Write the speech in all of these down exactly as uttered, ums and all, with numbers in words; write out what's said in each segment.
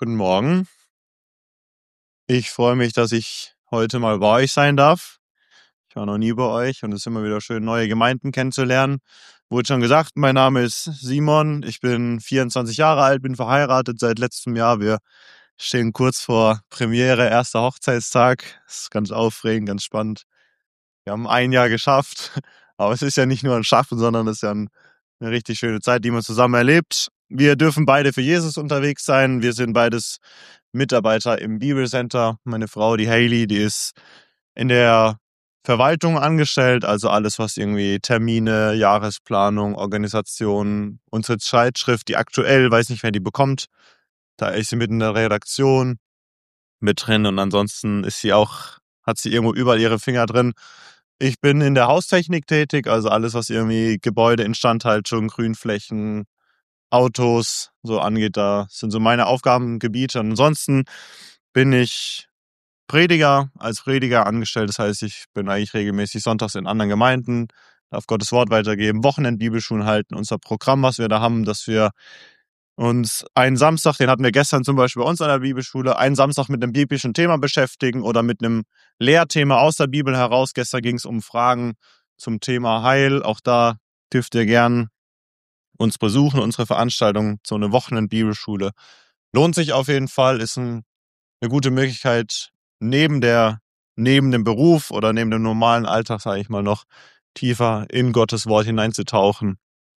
Guten Morgen. Ich freue mich, dass ich heute mal bei euch sein darf. Ich war noch nie bei euch und es ist immer wieder schön, neue Gemeinden kennenzulernen. Wurde schon gesagt, mein Name ist Simon. Ich bin vierundzwanzig Jahre alt, bin verheiratet seit letztem Jahr. Wir stehen kurz vor Premiere, erster Hochzeitstag. Das ist ganz aufregend, ganz spannend. Wir haben ein Jahr geschafft, aber es ist ja nicht nur ein Schaffen, sondern es ist ja ein, eine richtig schöne Zeit, die man zusammen erlebt. Wir dürfen beide für Jesus unterwegs sein. Wir sind beides Mitarbeiter im Bibelcenter. Meine Frau, die Hailey, die ist in der Verwaltung angestellt, also alles, was irgendwie Termine, Jahresplanung, Organisation, unsere Zeitschrift, die aktuell, weiß nicht, wer die bekommt, da ist sie mit in der Redaktion mit drin und ansonsten ist sie auch, hat sie irgendwo überall ihre Finger drin. Ich bin in der Haustechnik tätig, also alles, was irgendwie Gebäude, Instandhaltung, Grünflächen, Autos so angeht, da sind so meine Aufgabengebiete. Und ansonsten bin ich Prediger, als Prediger angestellt. Das heißt, ich bin eigentlich regelmäßig sonntags in anderen Gemeinden, darf Gottes Wort weitergeben, Wochenendbibelschulen halten. Unser Programm, was wir da haben, dass wir uns einen Samstag, den hatten wir gestern zum Beispiel bei uns an der Bibelschule, einen Samstag mit einem biblischen Thema beschäftigen oder mit einem Lehrthema aus der Bibel heraus. Gestern ging es um Fragen zum Thema Heil. Auch da dürft ihr gern uns besuchen, unsere Veranstaltung, so eine Wochenend-Bibelschule. Lohnt sich auf jeden Fall, ist ein, eine gute Möglichkeit, neben der, neben dem Beruf oder neben dem normalen Alltag, sage ich mal, noch tiefer in Gottes Wort hineinzutauchen.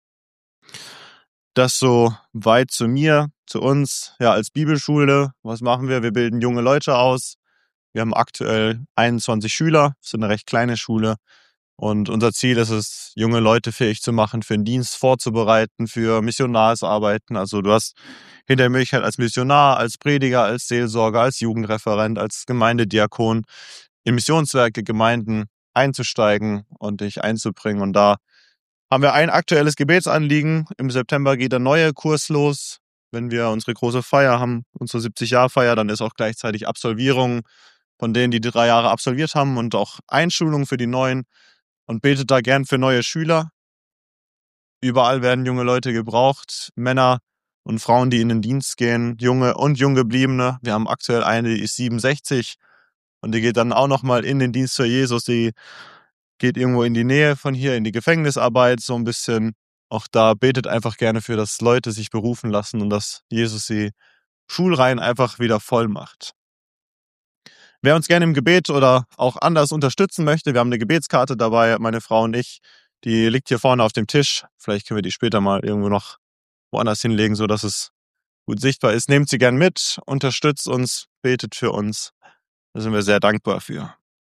Das so weit zu mir, zu uns, ja, als Bibelschule. Was machen wir? Wir bilden junge Leute aus. Wir haben aktuell einundzwanzig Schüler, das ist eine recht kleine Schule. Und unser Ziel ist es, junge Leute fähig zu machen, für den Dienst vorzubereiten, für Missionarsarbeiten. Also du hast hinter der Möglichkeit als Missionar, als Prediger, als Seelsorger, als Jugendreferent, als Gemeindediakon in Missionswerke, Gemeinden einzusteigen und dich einzubringen. Und da haben wir ein aktuelles Gebetsanliegen. Im September geht der neue Kurs los. Wenn wir unsere große Feier haben, unsere siebzig-Jahr-Feier, dann ist auch gleichzeitig Absolvierung von denen, die die drei Jahre absolviert haben und auch Einschulung für die Neuen. Und betet da gern für neue Schüler. Überall werden junge Leute gebraucht, Männer und Frauen, die in den Dienst gehen, junge und junggebliebene. Wir haben aktuell eine, die ist siebenundsechzig und die geht dann auch nochmal in den Dienst für Jesus. Die geht irgendwo in die Nähe von hier, in die Gefängnisarbeit so ein bisschen. Auch da betet einfach gerne für, dass Leute sich berufen lassen und dass Jesus die Schulreihen einfach wieder voll macht. Wer uns gerne im Gebet oder auch anders unterstützen möchte, wir haben eine Gebetskarte dabei, meine Frau und ich. Die liegt hier vorne auf dem Tisch. Vielleicht können wir die später mal irgendwo noch woanders hinlegen, sodass es gut sichtbar ist. Nehmt sie gern mit, unterstützt uns, betet für uns. Da sind wir sehr dankbar für.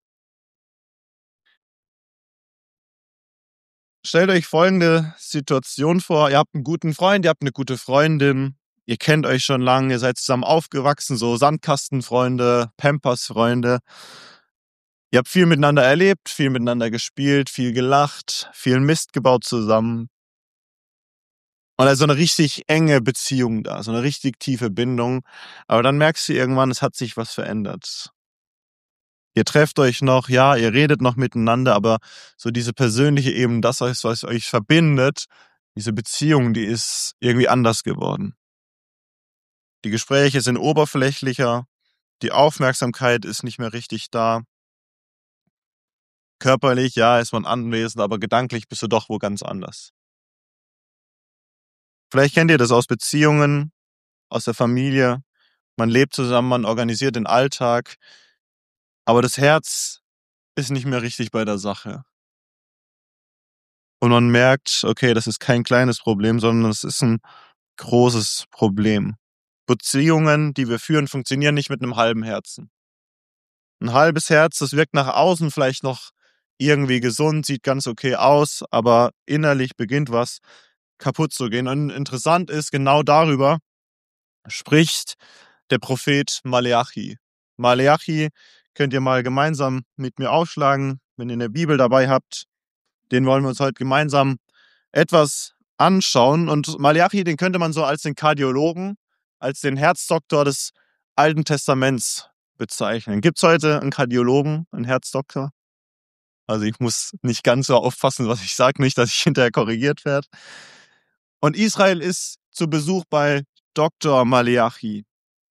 Stellt euch folgende Situation vor. Ihr habt einen guten Freund, ihr habt eine gute Freundin. Ihr kennt euch schon lange, ihr seid zusammen aufgewachsen, so Sandkastenfreunde, Pampers-Freunde. Ihr habt viel miteinander erlebt, viel miteinander gespielt, viel gelacht, viel Mist gebaut zusammen. Und da ist so eine richtig enge Beziehung da, so eine richtig tiefe Bindung. Aber dann merkst du irgendwann, es hat sich was verändert. Ihr trefft euch noch, ja, ihr redet noch miteinander, aber so diese persönliche Ebene, das, was euch verbindet, diese Beziehung, die ist irgendwie anders geworden. Die Gespräche sind oberflächlicher, die Aufmerksamkeit ist nicht mehr richtig da. Körperlich, ja, ist man anwesend, aber gedanklich bist du doch wo ganz anders. Vielleicht kennt ihr das aus Beziehungen, aus der Familie. Man lebt zusammen, man organisiert den Alltag, aber das Herz ist nicht mehr richtig bei der Sache. Und man merkt, okay, das ist kein kleines Problem, sondern es ist ein großes Problem. Beziehungen, die wir führen, funktionieren nicht mit einem halben Herzen. Ein halbes Herz, das wirkt nach außen vielleicht noch irgendwie gesund, sieht ganz okay aus, aber innerlich beginnt was kaputt zu gehen. Und interessant ist, genau darüber spricht der Prophet Maleachi. Maleachi könnt ihr mal gemeinsam mit mir aufschlagen, wenn ihr eine Bibel dabei habt. Den wollen wir uns heute gemeinsam etwas anschauen. Und Maleachi, den könnte man so als den Kardiologen, als den Herzdoktor des Alten Testaments bezeichnen. Gibt es heute einen Kardiologen, einen Herzdoktor? Also ich muss nicht ganz so aufpassen, was ich sage, nicht, dass ich hinterher korrigiert werde. Und Israel ist zu Besuch bei Doktor Maleachi.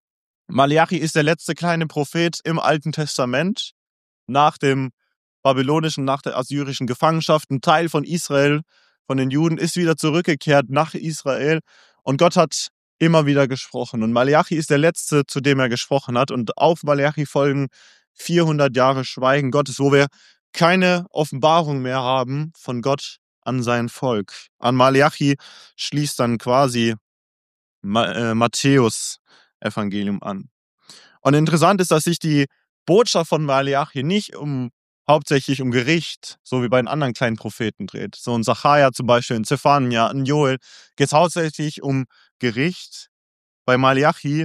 Maleachi ist der letzte kleine Prophet im Alten Testament nach dem babylonischen, nach der assyrischen Gefangenschaft. Ein Teil von Israel, von den Juden, ist wieder zurückgekehrt nach Israel und Gott hat immer wieder gesprochen. Und Maleachi ist der letzte, zu dem er gesprochen hat. Und auf Maleachi folgen vierhundert Jahre Schweigen Gottes, wo wir keine Offenbarung mehr haben von Gott an sein Volk. An Maleachi schließt dann quasi Ma- äh, Matthäus-Evangelium an. Und interessant ist, dass sich die Botschaft von Maleachi nicht um hauptsächlich um Gericht, so wie bei den anderen kleinen Propheten dreht. So in Sacharja zum Beispiel, in Zephania, in Joel geht es hauptsächlich um Gericht. Bei Maleachi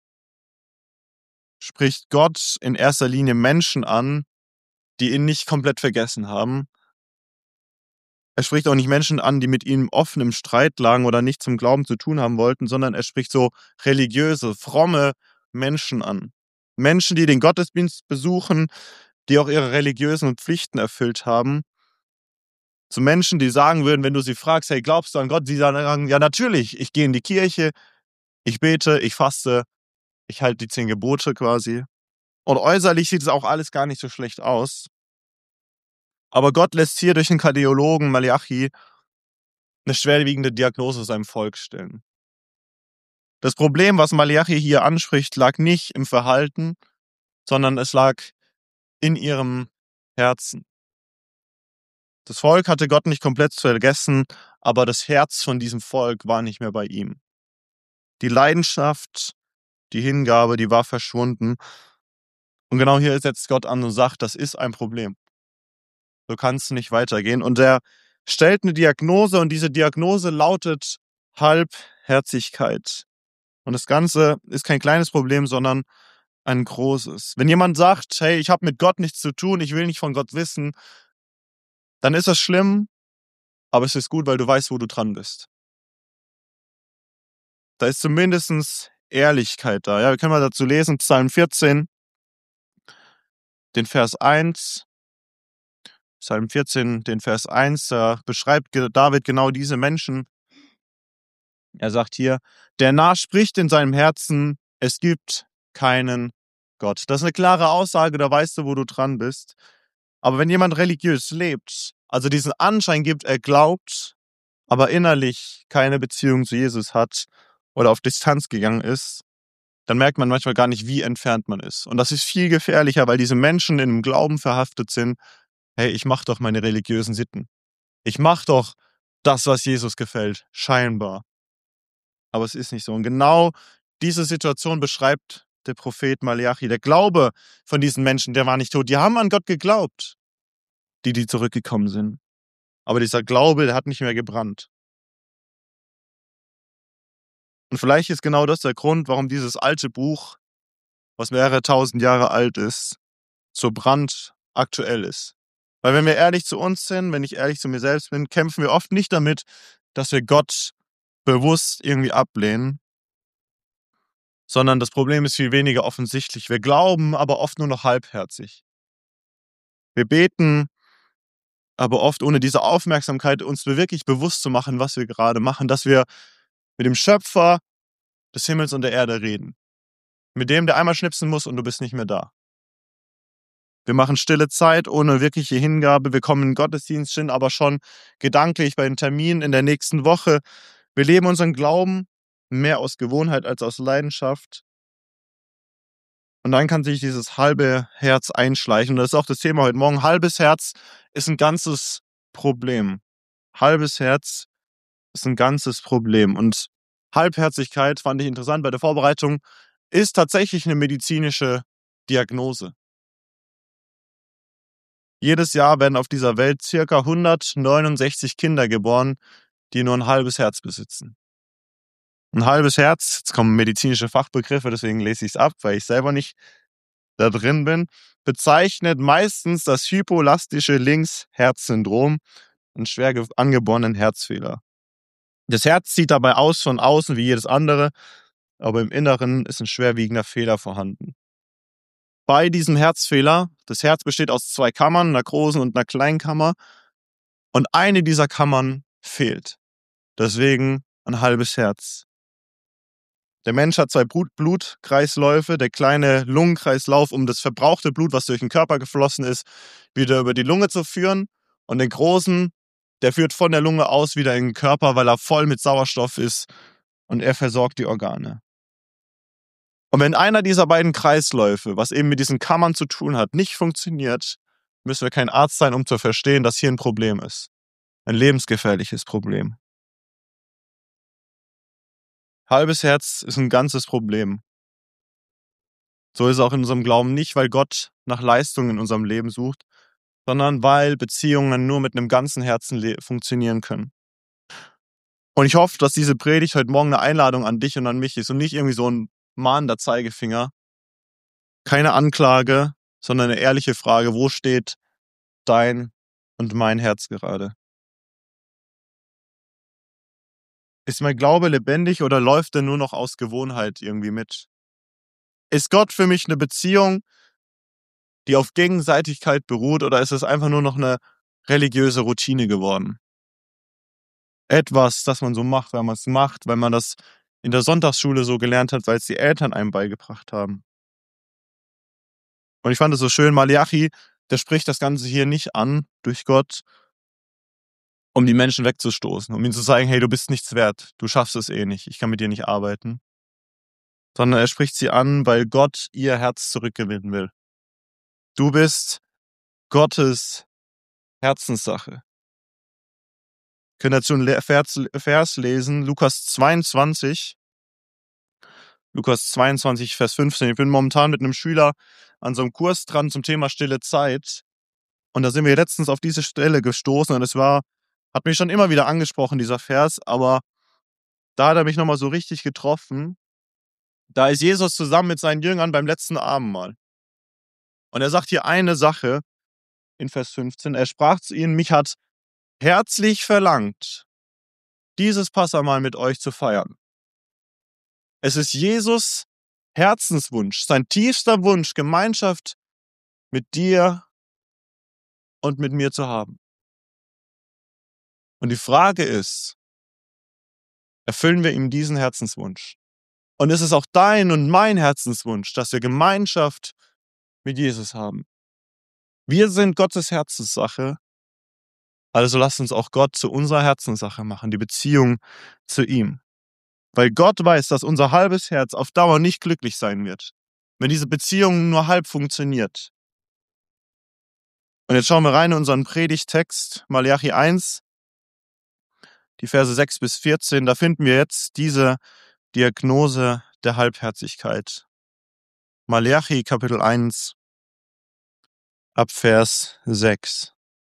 spricht Gott in erster Linie Menschen an, die ihn nicht komplett vergessen haben. Er spricht auch nicht Menschen an, die mit ihm offen im Streit lagen oder nichts zum Glauben zu tun haben wollten, sondern er spricht so religiöse, fromme Menschen an. Menschen, die den Gottesdienst besuchen, die auch ihre religiösen Pflichten erfüllt haben. Zu Menschen, die sagen würden, wenn du sie fragst, hey, glaubst du an Gott? Sie sagen, ja natürlich, ich gehe in die Kirche, ich bete, ich faste, ich halte die zehn Gebote quasi. Und äußerlich sieht es auch alles gar nicht so schlecht aus. Aber Gott lässt hier durch den Kardiologen Maleachi eine schwerwiegende Diagnose seinem Volk stellen. Das Problem, was Maleachi hier anspricht, lag nicht im Verhalten, sondern es lag in ihrem Herzen. Das Volk hatte Gott nicht komplett vergessen, aber das Herz von diesem Volk war nicht mehr bei ihm. Die Leidenschaft, die Hingabe, die war verschwunden. Und genau hier setzt Gott an und sagt, das ist ein Problem. So kann es nicht weitergehen. Und er stellt eine Diagnose und diese Diagnose lautet Halbherzigkeit. Und das Ganze ist kein kleines Problem, sondern ein großes. Wenn jemand sagt, hey, ich habe mit Gott nichts zu tun, ich will nicht von Gott wissen, dann ist das schlimm, aber es ist gut, weil du weißt, wo du dran bist. Da ist zumindest Ehrlichkeit da. Ja, wir können mal dazu lesen, Psalm vierzehn, den Vers eins. Psalm vierzehn, den Vers eins, da beschreibt David genau diese Menschen. Er sagt hier, der Narr spricht in seinem Herzen, es gibt keinen Gott. Das ist eine klare Aussage, da weißt du, wo du dran bist. Aber wenn jemand religiös lebt, also diesen Anschein gibt, er glaubt, aber innerlich keine Beziehung zu Jesus hat oder auf Distanz gegangen ist, dann merkt man manchmal gar nicht, wie entfernt man ist. Und das ist viel gefährlicher, weil diese Menschen in dem Glauben verhaftet sind, hey, ich mache doch meine religiösen Sitten. Ich mache doch das, was Jesus gefällt, scheinbar. Aber es ist nicht so. Und genau diese Situation beschreibt der Prophet Maleachi. Der Glaube von diesen Menschen, der war nicht tot. Die haben an Gott geglaubt, die, die zurückgekommen sind. Aber dieser Glaube, der hat nicht mehr gebrannt. Und vielleicht ist genau das der Grund, warum dieses alte Buch, was mehrere tausend Jahre alt ist, so brandaktuell ist. Weil wenn wir ehrlich zu uns sind, wenn ich ehrlich zu mir selbst bin, kämpfen wir oft nicht damit, dass wir Gott bewusst irgendwie ablehnen, sondern das Problem ist viel weniger offensichtlich. Wir glauben aber oft nur noch halbherzig. Wir beten, aber oft ohne diese Aufmerksamkeit uns wirklich bewusst zu machen, was wir gerade machen, dass wir mit dem Schöpfer des Himmels und der Erde reden. Mit dem, der einmal schnipsen muss und du bist nicht mehr da. Wir machen stille Zeit ohne wirkliche Hingabe. Wir kommen in den Gottesdienst hin, aber schon gedanklich bei den Terminen in der nächsten Woche. Wir leben unseren Glauben mehr aus Gewohnheit als aus Leidenschaft. Und dann kann sich dieses halbe Herz einschleichen. Und das ist auch das Thema heute Morgen. Halbes Herz ist ein ganzes Problem. Halbes Herz ist ein ganzes Problem. Und Halbherzigkeit, fand ich interessant bei der Vorbereitung, ist tatsächlich eine medizinische Diagnose. Jedes Jahr werden auf dieser Welt ca. hundertneunundsechzig Kinder geboren, die nur ein halbes Herz besitzen. Ein halbes Herz, jetzt kommen medizinische Fachbegriffe, deswegen lese ich es ab, weil ich selber nicht da drin bin, bezeichnet meistens das hypolastische Links-Herz-Syndrom, einen schwer angeborenen Herzfehler. Das Herz sieht dabei aus von außen wie jedes andere, aber im Inneren ist ein schwerwiegender Fehler vorhanden. Bei diesem Herzfehler, das Herz besteht aus zwei Kammern, einer großen und einer kleinen Kammer, und eine dieser Kammern fehlt. Deswegen ein halbes Herz. Der Mensch hat zwei Blut Blutkreisläufe. Der kleine Lungenkreislauf, um das verbrauchte Blut, was durch den Körper geflossen ist, wieder über die Lunge zu führen. Und den großen, der führt von der Lunge aus wieder in den Körper, weil er voll mit Sauerstoff ist und er versorgt die Organe. Und wenn einer dieser beiden Kreisläufe, was eben mit diesen Kammern zu tun hat, nicht funktioniert, müssen wir kein Arzt sein, um zu verstehen, dass hier ein Problem ist. Ein lebensgefährliches Problem. Halbes Herz ist ein ganzes Problem. So ist es auch in unserem Glauben nicht, weil Gott nach Leistung in unserem Leben sucht, sondern weil Beziehungen nur mit einem ganzen Herzen le- funktionieren können. Und ich hoffe, dass diese Predigt heute Morgen eine Einladung an dich und an mich ist und nicht irgendwie so ein mahnender Zeigefinger. Keine Anklage, sondern eine ehrliche Frage, wo steht dein und mein Herz gerade? Ist mein Glaube lebendig oder läuft er nur noch aus Gewohnheit irgendwie mit? Ist Gott für mich eine Beziehung, die auf Gegenseitigkeit beruht, oder ist es einfach nur noch eine religiöse Routine geworden? Etwas, das man so macht, weil man es macht, weil man das in der Sonntagsschule so gelernt hat, weil es die Eltern einem beigebracht haben. Und ich fand es so schön, Malachi, der spricht das Ganze hier nicht an durch Gott, um die Menschen wegzustoßen, um ihnen zu sagen, hey, du bist nichts wert, du schaffst es eh nicht, ich kann mit dir nicht arbeiten. Sondern er spricht sie an, weil Gott ihr Herz zurückgewinnen will. Du bist Gottes Herzenssache. Wir können dazu einen Vers, Vers lesen, Lukas zweiundzwanzig. Lukas zweiundzwanzig, Vers fünfzehn. Ich bin momentan mit einem Schüler an so einem Kurs dran zum Thema stille Zeit. Und da sind wir letztens auf diese Stelle gestoßen und es war, hat mich schon immer wieder angesprochen, dieser Vers, aber da hat er mich nochmal so richtig getroffen. Da ist Jesus zusammen mit seinen Jüngern beim letzten Abendmahl. Und er sagt hier eine Sache in Vers fünfzehn. Er sprach zu ihnen, mich hat herzlich verlangt, dieses Passahmahl mit euch zu feiern. Es ist Jesus' Herzenswunsch, sein tiefster Wunsch, Gemeinschaft mit dir und mit mir zu haben. Und die Frage ist, erfüllen wir ihm diesen Herzenswunsch? Und es ist auch dein und mein Herzenswunsch, dass wir Gemeinschaft mit Jesus haben. Wir sind Gottes Herzenssache, also lasst uns auch Gott zu unserer Herzenssache machen, die Beziehung zu ihm. Weil Gott weiß, dass unser halbes Herz auf Dauer nicht glücklich sein wird, wenn diese Beziehung nur halb funktioniert. Und jetzt schauen wir rein in unseren Predigttext, Malachi eins, die Verse sechs bis vierzehn. Da finden wir jetzt diese Diagnose der Halbherzigkeit. Malachi Kapitel eins, ab Vers sechs.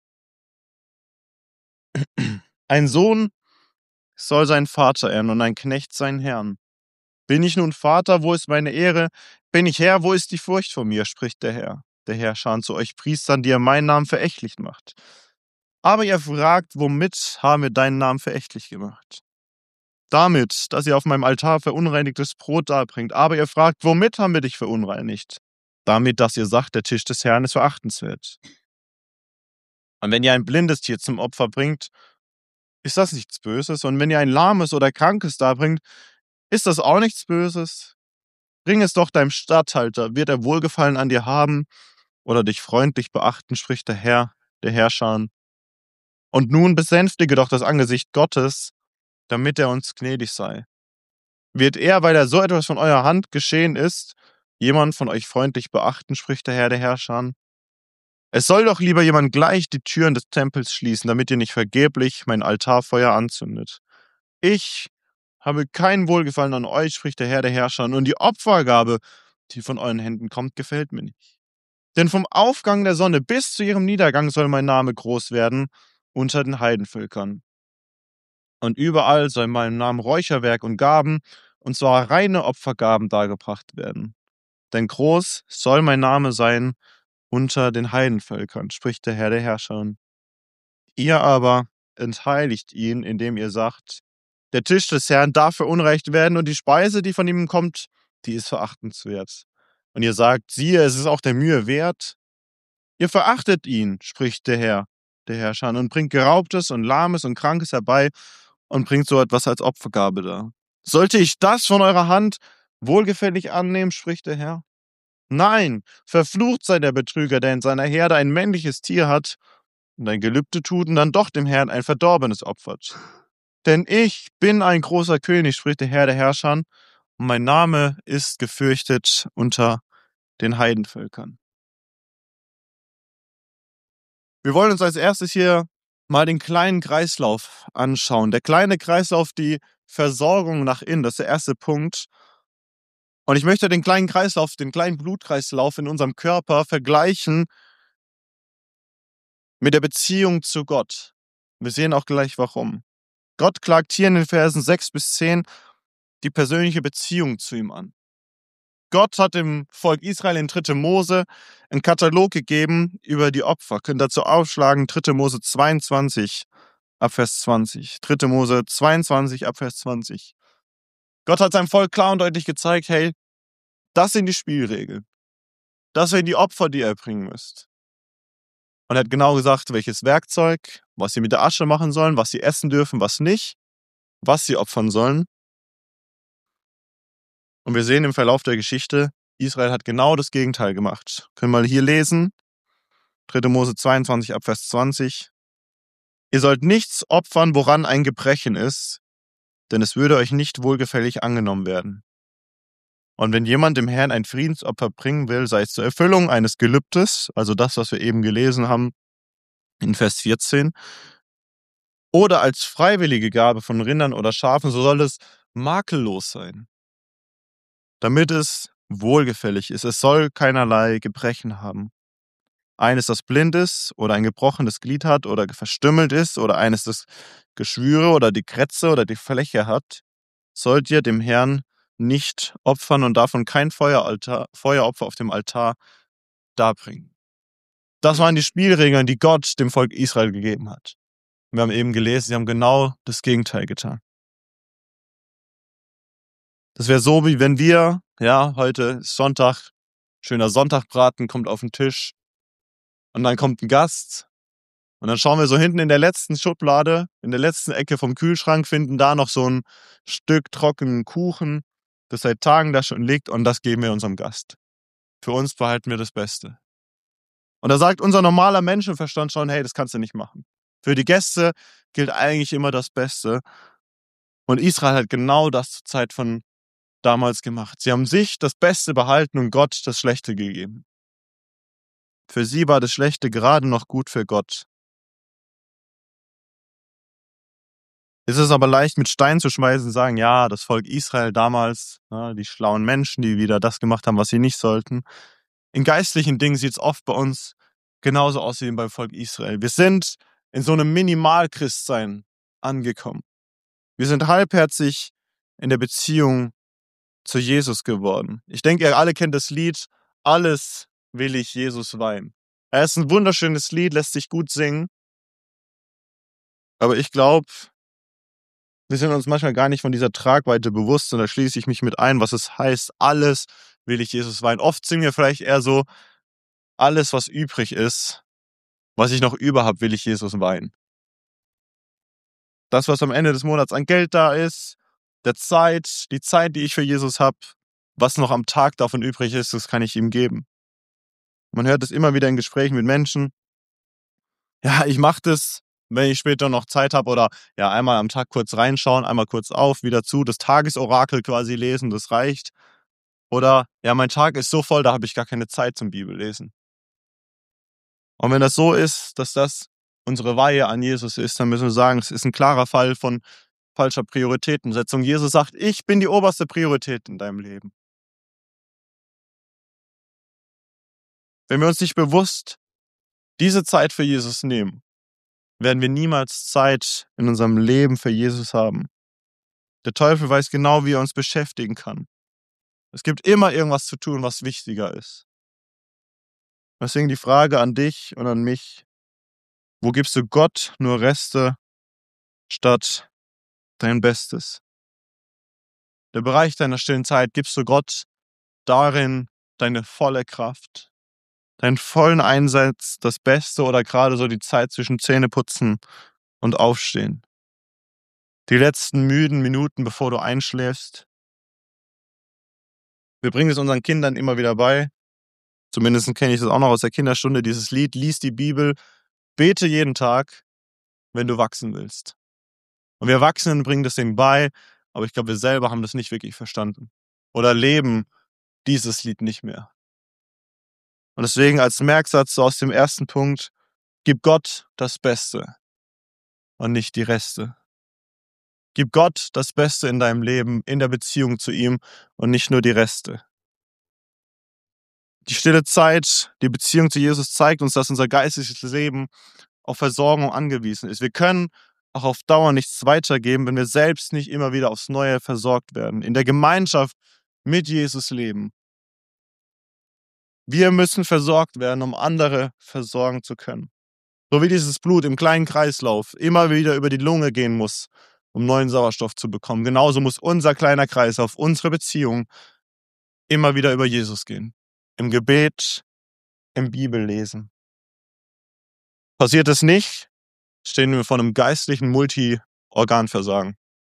Ein Sohn soll seinen Vater ehren und ein Knecht seinen Herrn. Bin ich nun Vater, wo ist meine Ehre? Bin ich Herr, wo ist die Furcht vor mir, spricht der Herr. Der Herrscher zu euch Priestern, die ihr meinen Namen verächtlich macht. Aber ihr fragt, womit haben wir deinen Namen verächtlich gemacht? Damit, dass ihr auf meinem Altar verunreinigtes Brot darbringt. Aber ihr fragt, womit haben wir dich verunreinigt? Damit, dass ihr sagt, der Tisch des Herrn ist verachtenswert. Und wenn ihr ein blindes Tier zum Opfer bringt, ist das nichts Böses. Und wenn ihr ein lahmes oder krankes darbringt, ist das auch nichts Böses. Bring es doch deinem Statthalter, wird er Wohlgefallen an dir haben oder dich freundlich beachten, spricht der Herr, der Herrscher. Und nun besänftige doch das Angesicht Gottes, damit er uns gnädig sei. Wird er, weil er so etwas von eurer Hand geschehen ist, jemand von euch freundlich beachten, spricht der Herr, der Herrscher? Es soll doch lieber jemand gleich die Türen des Tempels schließen, damit ihr nicht vergeblich mein Altarfeuer anzündet. Ich habe kein Wohlgefallen an euch, spricht der Herr, der Herrscher, und die Opfergabe, die von euren Händen kommt, gefällt mir nicht. Denn vom Aufgang der Sonne bis zu ihrem Niedergang soll mein Name groß werden unter den Heidenvölkern. Und überall soll meinem Namen Räucherwerk und Gaben, und zwar reine Opfergaben, dargebracht werden. Denn groß soll mein Name sein unter den Heidenvölkern, spricht der Herr der Herrscher. Ihr aber entheiligt ihn, indem ihr sagt, der Tisch des Herrn darf verunreinigt werden und die Speise, die von ihm kommt, die ist verachtenswert. Und ihr sagt, siehe, es ist auch der Mühe wert. Ihr verachtet ihn, spricht der Herr, der Herrscher, und bringt Geraubtes und Lahmes und Krankes herbei und bringt so etwas als Opfergabe dar. Sollte ich das von eurer Hand wohlgefällig annehmen, spricht der Herr? Nein, verflucht sei der Betrüger, der in seiner Herde ein männliches Tier hat und ein Gelübde tut und dann doch dem Herrn ein verdorbenes opfert. Denn ich bin ein großer König, spricht der Herr der Herrscher, und mein Name ist gefürchtet unter den Heidenvölkern. Wir wollen uns als erstes hier mal den kleinen Kreislauf anschauen. Der kleine Kreislauf, die Versorgung nach innen, das ist der erste Punkt. Und ich möchte den kleinen Kreislauf, den kleinen Blutkreislauf in unserem Körper vergleichen mit der Beziehung zu Gott. Wir sehen auch gleich warum. Gott klagt hier in den Versen sechs bis zehn die persönliche Beziehung zu ihm an. Gott hat dem Volk Israel in dritte Mose einen Katalog gegeben über die Opfer. Könnt dazu aufschlagen, dritte Mose zweiundzwanzig, ab Vers zwanzig. dritte Mose zweiundzwanzig, ab Vers zwanzig. Gott hat seinem Volk klar und deutlich gezeigt, hey, das sind die Spielregeln. Das sind die Opfer, die ihr bringen müsst. Und er hat genau gesagt, welches Werkzeug, was sie mit der Asche machen sollen, was sie essen dürfen, was nicht, was sie opfern sollen. Und wir sehen im Verlauf der Geschichte, Israel hat genau das Gegenteil gemacht. Können wir mal hier lesen, dritte Mose zweiundzwanzig, ab Vers zwanzig. Ihr sollt nichts opfern, woran ein Gebrechen ist, denn es würde euch nicht wohlgefällig angenommen werden. Und wenn jemand dem Herrn ein Friedensopfer bringen will, sei es zur Erfüllung eines Gelübdes, also das, was wir eben gelesen haben in Vers vierzehn, oder als freiwillige Gabe von Rindern oder Schafen, so soll es makellos sein, damit es wohlgefällig ist. Es soll keinerlei Gebrechen haben. Eines, das blind ist oder ein gebrochenes Glied hat oder verstümmelt ist oder eines, das Geschwüre oder die Krätze oder die Fläche hat, sollt ihr dem Herrn nicht opfern und davon kein Feueraltar, Feueropfer auf dem Altar darbringen. Das waren die Spielregeln, die Gott dem Volk Israel gegeben hat. Wir haben eben gelesen, sie haben genau das Gegenteil getan. Das wäre so, wie wenn wir, ja, heute ist Sonntag, schöner Sonntagbraten kommt auf den Tisch und dann kommt ein Gast und dann schauen wir so hinten in der letzten Schublade, in der letzten Ecke vom Kühlschrank, finden da noch so ein Stück trockenen Kuchen, das seit Tagen da schon liegt, und das geben wir unserem Gast. Für uns behalten wir das Beste. Und da sagt unser normaler Menschenverstand schon, hey, das kannst du nicht machen. Für die Gäste gilt eigentlich immer das Beste. Und Israel hat genau das zur Zeit von damals gemacht. Sie haben sich das Beste behalten und Gott das Schlechte gegeben. Für sie war das Schlechte gerade noch gut für Gott. Es ist aber leicht, mit Stein zu schmeißen und sagen, ja, das Volk Israel damals, ja, die schlauen Menschen, die wieder das gemacht haben, was sie nicht sollten. In geistlichen Dingen sieht es oft bei uns genauso aus wie beim Volk Israel. Wir sind in so einem Minimalchristsein angekommen. Wir sind halbherzig in der Beziehung zu Jesus geworden. Ich denke, ihr alle kennt das Lied, alles will ich Jesus weihen. Es ist ein wunderschönes Lied, lässt sich gut singen. Aber ich glaube, wir sind uns manchmal gar nicht von dieser Tragweite bewusst, und da schließe ich mich mit ein, was es heißt, alles will ich Jesus weihen. Oft singen wir vielleicht eher so, alles, was übrig ist, was ich noch über habe, will ich Jesus weihen. Das, was am Ende des Monats an Geld da ist, der Zeit, die Zeit, die ich für Jesus habe, was noch am Tag davon übrig ist, das kann ich ihm geben. Man hört es immer wieder in Gesprächen mit Menschen. Ja, ich mache das, wenn ich später noch Zeit habe, oder ja, einmal am Tag kurz reinschauen, einmal kurz auf, wieder zu, das Tagesorakel quasi lesen, das reicht. Oder ja, mein Tag ist so voll, da habe ich gar keine Zeit zum Bibellesen. Und wenn das so ist, dass das unsere Weihe an Jesus ist, dann müssen wir sagen, es ist ein klarer Fall von falscher Prioritätensetzung. Jesus sagt, ich bin die oberste Priorität in deinem Leben. Wenn wir uns nicht bewusst diese Zeit für Jesus nehmen, werden wir niemals Zeit in unserem Leben für Jesus haben. Der Teufel weiß genau, wie er uns beschäftigen kann. Es gibt immer irgendwas zu tun, was wichtiger ist. Deswegen die Frage an dich und an mich: Wo gibst du Gott nur Reste statt dein Bestes? Der Bereich deiner stillen Zeit, gibst du Gott darin deine volle Kraft, deinen vollen Einsatz, das Beste, oder gerade so die Zeit zwischen Zähneputzen und Aufstehen? die letzten müden Minuten, bevor du einschläfst. Wir bringen es unseren Kindern immer wieder bei. Zumindest kenne ich das auch noch aus der Kinderstunde, dieses Lied: Lies die Bibel, bete jeden Tag, wenn du wachsen willst. Und wir Erwachsenen bringen das denen bei, aber ich glaube, wir selber haben das nicht wirklich verstanden. Oder leben dieses Lied nicht mehr. Und deswegen als Merksatz so aus dem ersten Punkt: Gib Gott das Beste und nicht die Reste. Gib Gott das Beste in deinem Leben, in der Beziehung zu ihm und nicht nur die Reste. Die stille Zeit, die Beziehung zu Jesus zeigt uns, dass unser geistliches Leben auf Versorgung angewiesen ist. Wir können auch auf Dauer nichts weitergeben, wenn wir selbst nicht immer wieder aufs Neue versorgt werden. In der Gemeinschaft mit Jesus leben. Wir müssen versorgt werden, um andere versorgen zu können. So wie dieses Blut im kleinen Kreislauf immer wieder über die Lunge gehen muss, um neuen Sauerstoff zu bekommen. Genauso muss unser kleiner Kreislauf, unsere Beziehung immer wieder über Jesus gehen. Im Gebet, im Bibellesen. Passiert es nicht, stehen wir vor einem geistlichen Multi-Organversagen.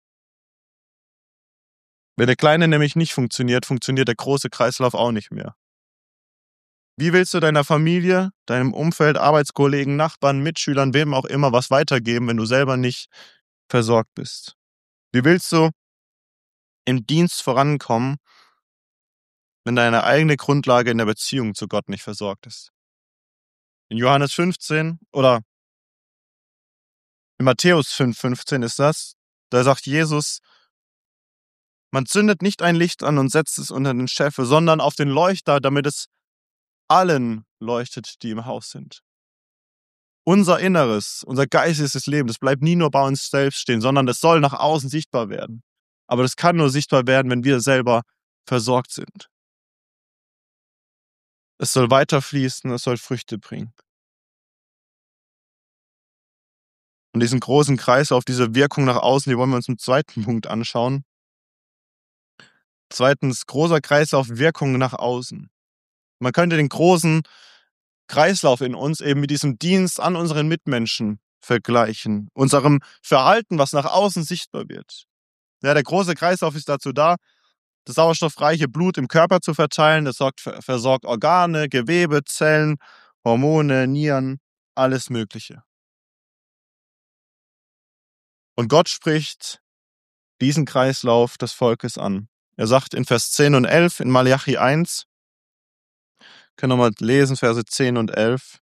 Wenn der kleine nämlich nicht funktioniert, funktioniert der große Kreislauf auch nicht mehr. Wie willst du deiner Familie, deinem Umfeld, Arbeitskollegen, Nachbarn, Mitschülern, wem auch immer was weitergeben, wenn du selber nicht versorgt bist? Wie willst du im Dienst vorankommen, wenn deine eigene Grundlage in der Beziehung zu Gott nicht versorgt ist? In Johannes fünfzehn oder in Matthäus fünf fünfzehn ist das, da sagt Jesus: Man zündet nicht ein Licht an und setzt es unter den Scheffel, sondern auf den Leuchter, damit es allen leuchtet, die im Haus sind. Unser Inneres, unser geistiges Leben, das bleibt nie nur bei uns selbst stehen, sondern das soll nach außen sichtbar werden. Aber das kann nur sichtbar werden, wenn wir selber versorgt sind. Es soll weiterfließen, es soll Früchte bringen. Und diesen großen Kreislauf, diese Wirkung nach außen, die wollen wir uns im zweiten Punkt anschauen. Zweitens, großer Kreislauf, Wirkung nach außen. Man könnte den großen Kreislauf in uns eben mit diesem Dienst an unseren Mitmenschen vergleichen. Unserem Verhalten, was nach außen sichtbar wird. Ja, der große Kreislauf ist dazu da, das sauerstoffreiche Blut im Körper zu verteilen. Das sorgt, versorgt Organe, Gewebe, Zellen, Hormone, Nieren, alles Mögliche. Und Gott spricht diesen Kreislauf des Volkes an. Er sagt in Vers zehn und elf in Malachi eins, können wir mal lesen, Verse zehn und elf.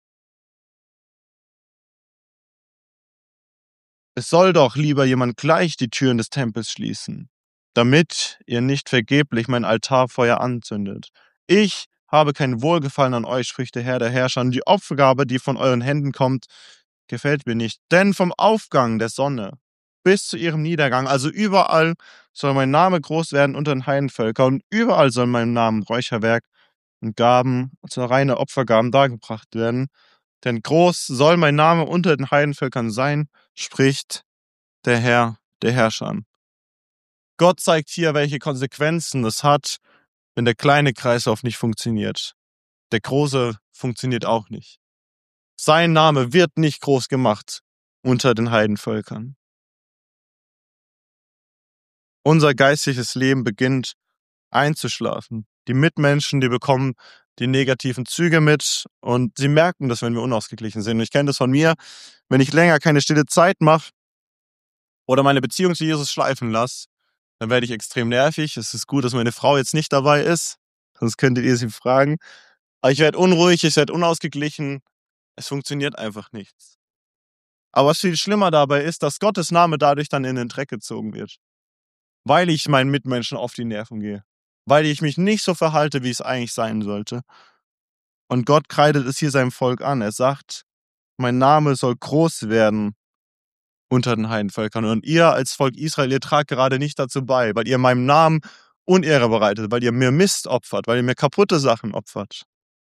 Es soll doch lieber jemand gleich die Türen des Tempels schließen, damit ihr nicht vergeblich mein Altarfeuer anzündet. Ich habe kein Wohlgefallen an euch, spricht der Herr der Herrscher, und die Opfergabe, die von euren Händen kommt, gefällt mir nicht. Denn vom Aufgang der Sonne bis zu ihrem Niedergang, also überall soll mein Name groß werden unter den Heidenvölkern, und überall soll mein Name Räucherwerk und Gaben, also reine Opfergaben dargebracht werden. Denn groß soll mein Name unter den Heidenvölkern sein, spricht der Herr der Herrscher. Gott zeigt hier, welche Konsequenzen es hat, wenn der kleine Kreislauf nicht funktioniert. Der große funktioniert auch nicht. Sein Name wird nicht groß gemacht unter den Heidenvölkern. Unser geistliches Leben beginnt einzuschlafen. Die Mitmenschen, die bekommen die negativen Züge mit und sie merken das, wenn wir unausgeglichen sind. Und ich kenne das von mir, wenn ich länger keine stille Zeit mache oder meine Beziehung zu Jesus schleifen lasse, dann werde ich extrem nervig. Es ist gut, dass meine Frau jetzt nicht dabei ist, sonst könntet ihr sie fragen. Aber ich werde unruhig, ich werde unausgeglichen. Es funktioniert einfach nichts. Aber was viel schlimmer dabei ist, dass Gottes Name dadurch dann in den Dreck gezogen wird. Weil ich meinen Mitmenschen auf die Nerven gehe. Weil ich mich nicht so verhalte, wie es eigentlich sein sollte. Und Gott kreidet es hier seinem Volk an. Er sagt, mein Name soll groß werden unter den Heidenvölkern. Und ihr als Volk Israel, ihr tragt gerade nicht dazu bei, weil ihr meinem Namen Unehre bereitet, weil ihr mir Mist opfert, weil ihr mir kaputte Sachen opfert.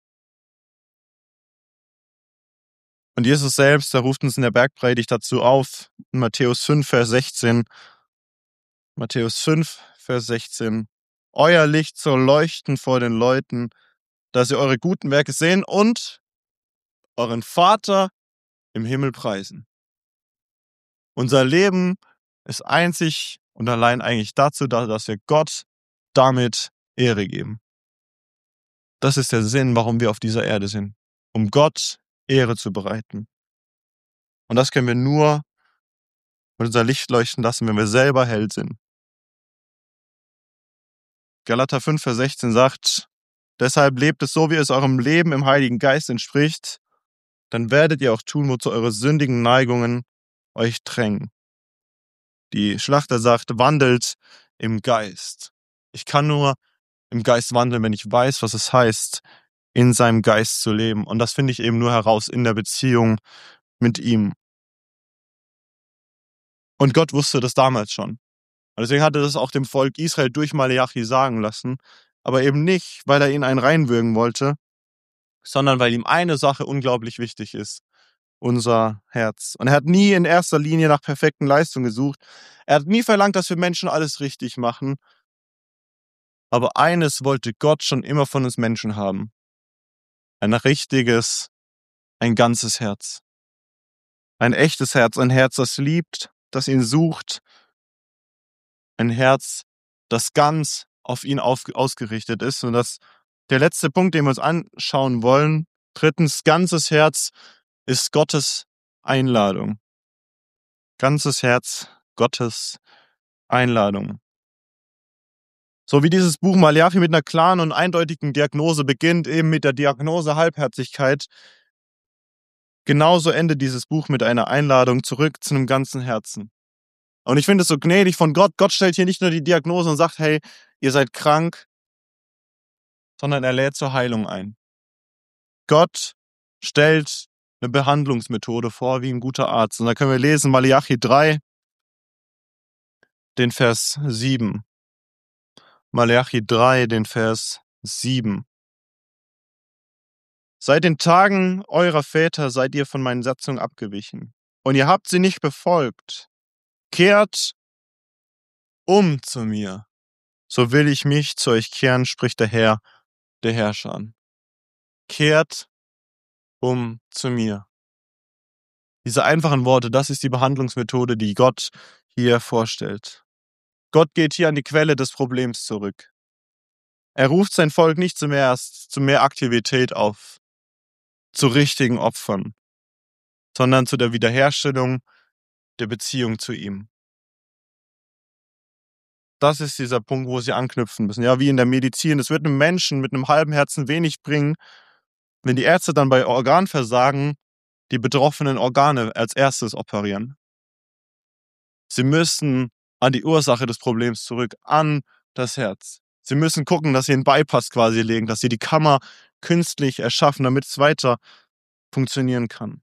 Und Jesus selbst, der ruft uns in der Bergpredigt dazu auf, in Matthäus fünf, Vers sechzehn. Matthäus fünf, Vers sechzehn. Euer Licht soll leuchten vor den Leuten, dass sie eure guten Werke sehen und euren Vater im Himmel preisen. Unser Leben ist einzig und allein eigentlich dazu da, dass wir Gott damit Ehre geben. Das ist der Sinn, warum wir auf dieser Erde sind, um Gott Ehre zu bereiten. Und das können wir nur mit unser Licht leuchten lassen, wenn wir selber hell sind. Galater fünf, Vers sechzehn sagt, deshalb lebt es so, wie es eurem Leben im Heiligen Geist entspricht, dann werdet ihr auch tun, wozu eure sündigen Neigungen euch drängen. Die Schlachter sagt, wandelt im Geist. Ich kann nur im Geist wandeln, wenn ich weiß, was es heißt, in seinem Geist zu leben. Und das finde ich eben nur heraus in der Beziehung mit ihm. Und Gott wusste das damals schon. Und deswegen hat er das auch dem Volk Israel durch Maleachi sagen lassen. Aber eben nicht, weil er ihnen einen reinwürgen wollte, sondern weil ihm eine Sache unglaublich wichtig ist. Unser Herz. Und er hat nie in erster Linie nach perfekten Leistungen gesucht. Er hat nie verlangt, dass wir Menschen alles richtig machen. Aber eines wollte Gott schon immer von uns Menschen haben. Ein richtiges, ein ganzes Herz. Ein echtes Herz, ein Herz, das liebt, das ihn sucht. Ein Herz, das ganz auf ihn auf, ausgerichtet ist. Und das der letzte Punkt, den wir uns anschauen wollen. Drittens, ganzes Herz ist Gottes Einladung. Ganzes Herz, Gottes Einladung. So wie dieses Buch Maleachi mit einer klaren und eindeutigen Diagnose beginnt, eben mit der Diagnose Halbherzigkeit, genauso endet dieses Buch mit einer Einladung zurück zu einem ganzen Herzen. Und ich finde es so gnädig von Gott. Gott stellt hier nicht nur die Diagnose und sagt, hey, ihr seid krank, sondern er lädt zur Heilung ein. Gott stellt eine Behandlungsmethode vor, wie ein guter Arzt. Und da können wir lesen, Maleachi drei, den Vers sieben. Maleachi drei, den Vers sieben. Seit den Tagen eurer Väter seid ihr von meinen Satzungen abgewichen. Und ihr habt sie nicht befolgt. Kehrt um zu mir. So will ich mich zu euch kehren, spricht der Herr, der Herrscher. Kehrt um zu mir. Diese einfachen Worte, das ist die Behandlungsmethode, die Gott hier vorstellt. Gott geht hier an die Quelle des Problems zurück. Er ruft sein Volk nicht zum Erst, zu mehr Aktivität auf, zu richtigen Opfern, sondern zu der Wiederherstellung der Beziehung zu ihm. Das ist dieser Punkt, wo sie anknüpfen müssen. Ja, wie in der Medizin. Es wird einem Menschen mit einem halben Herzen wenig bringen, wenn die Ärzte dann bei Organversagen die betroffenen Organe als erstes operieren. Sie müssen an die Ursache des Problems zurück, an das Herz. Sie müssen gucken, dass sie einen Bypass quasi legen, dass sie die Kammer künstlich erschaffen, damit es weiter funktionieren kann.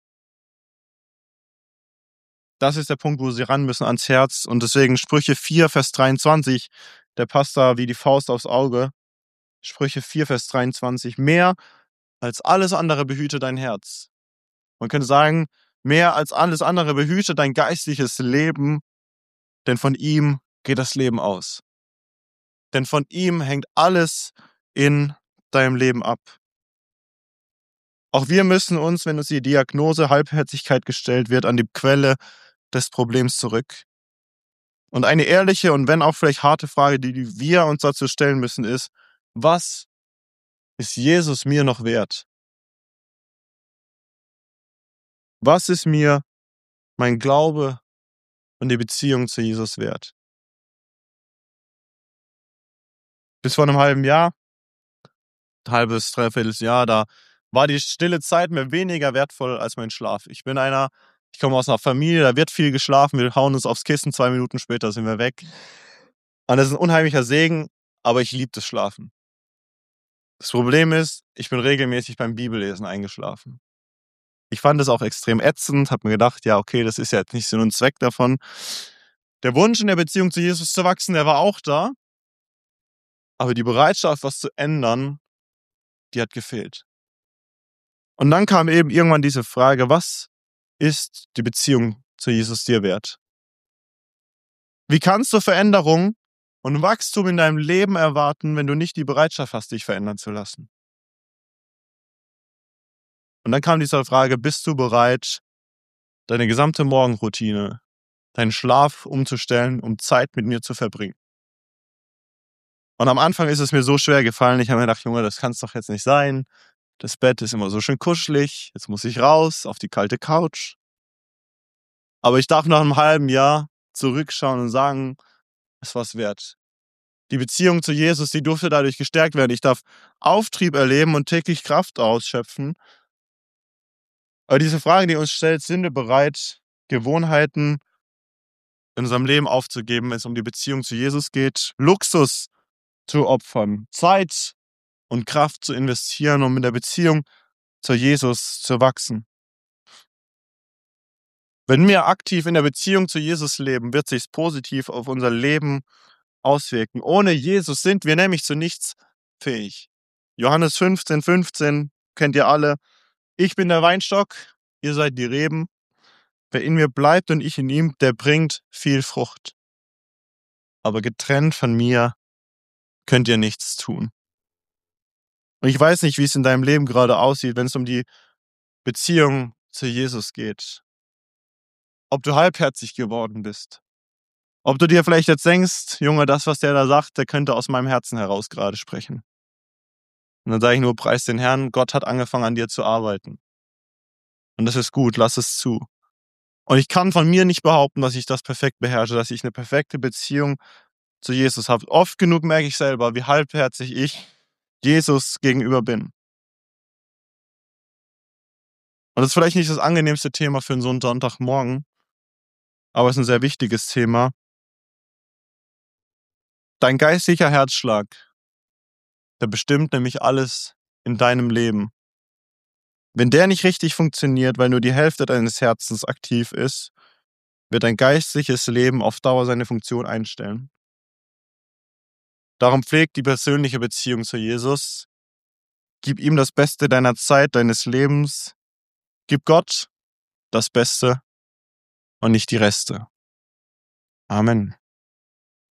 Das ist der Punkt, wo sie ran müssen ans Herz. Und deswegen Sprüche vier, Vers dreiundzwanzig, der passt da wie die Faust aufs Auge. Sprüche vier, Vers dreiundzwanzig. Mehr als alles andere behüte dein Herz. Man könnte sagen, mehr als alles andere behüte dein geistliches Leben, denn von ihm geht das Leben aus. Denn von ihm hängt alles in deinem Leben ab. Auch wir müssen uns, wenn uns die Diagnose Halbherzigkeit gestellt wird, an die Quelle des Problems zurück. Und eine ehrliche und wenn auch vielleicht harte Frage, die wir uns dazu stellen müssen, ist, was ist Jesus mir noch wert? Was ist mir mein Glaube und die Beziehung zu Jesus wert? Bis vor einem halben Jahr, ein halbes, dreiviertel Jahr, da war die stille Zeit mir weniger wertvoll als mein Schlaf. Ich bin einer, ich komme aus einer Familie, da wird viel geschlafen, wir hauen uns aufs Kissen, zwei Minuten später sind wir weg. Und das ist ein unheimlicher Segen, aber ich liebe das Schlafen. Das Problem ist, ich bin regelmäßig beim Bibellesen eingeschlafen. Ich fand es auch extrem ätzend, habe mir gedacht, ja okay, das ist ja jetzt nicht Sinn und Zweck davon. Der Wunsch in der Beziehung zu Jesus zu wachsen, der war auch da, aber die Bereitschaft, was zu ändern, die hat gefehlt. Und dann kam eben irgendwann diese Frage, was ist die Beziehung zu Jesus dir wert? Wie kannst du Veränderung und Wachstum in deinem Leben erwarten, wenn du nicht die Bereitschaft hast, dich verändern zu lassen? Und dann kam diese Frage, bist du bereit, deine gesamte Morgenroutine, deinen Schlaf umzustellen, um Zeit mit mir zu verbringen. Und am Anfang ist es mir so schwer gefallen. Ich habe mir gedacht, Junge, das kann es doch jetzt nicht sein. Das Bett ist immer so schön kuschelig. Jetzt muss ich raus auf die kalte Couch. Aber ich darf nach einem halben Jahr zurückschauen und sagen, es war's wert. Die Beziehung zu Jesus, die durfte dadurch gestärkt werden. Ich darf Auftrieb erleben und täglich Kraft ausschöpfen. Aber diese Frage, die uns stellt, sind wir bereit, Gewohnheiten in unserem Leben aufzugeben, wenn es um die Beziehung zu Jesus geht, Luxus zu opfern, Zeit und Kraft zu investieren, um in der Beziehung zu Jesus zu wachsen. Wenn wir aktiv in der Beziehung zu Jesus leben, wird sich's positiv auf unser Leben auswirken. Ohne Jesus sind wir nämlich zu nichts fähig. Johannes fünfzehn, fünfzehn kennt ihr alle. Ich bin der Weinstock, ihr seid die Reben. Wer in mir bleibt und ich in ihm, der bringt viel Frucht. Aber getrennt von mir könnt ihr nichts tun. Und ich weiß nicht, wie es in deinem Leben gerade aussieht, wenn es um die Beziehung zu Jesus geht. Ob du halbherzig geworden bist. Ob du dir vielleicht jetzt denkst, Junge, das, was der da sagt, der könnte aus meinem Herzen heraus gerade sprechen. Und dann sage ich nur, preis den Herrn, Gott hat angefangen an dir zu arbeiten. Und das ist gut, lass es zu. Und ich kann von mir nicht behaupten, dass ich das perfekt beherrsche, dass ich eine perfekte Beziehung zu Jesus habe. Oft genug merke ich selber, wie halbherzig ich Jesus gegenüber bin. Und das ist vielleicht nicht das angenehmste Thema für so einen Sonntagmorgen, aber es ist ein sehr wichtiges Thema. Dein geistlicher Herzschlag, der bestimmt nämlich alles in deinem Leben. Wenn der nicht richtig funktioniert, weil nur die Hälfte deines Herzens aktiv ist, wird dein geistliches Leben auf Dauer seine Funktion einstellen. Darum pfleg die persönliche Beziehung zu Jesus. Gib ihm das Beste deiner Zeit, deines Lebens. Gib Gott das Beste und nicht die Reste. Amen.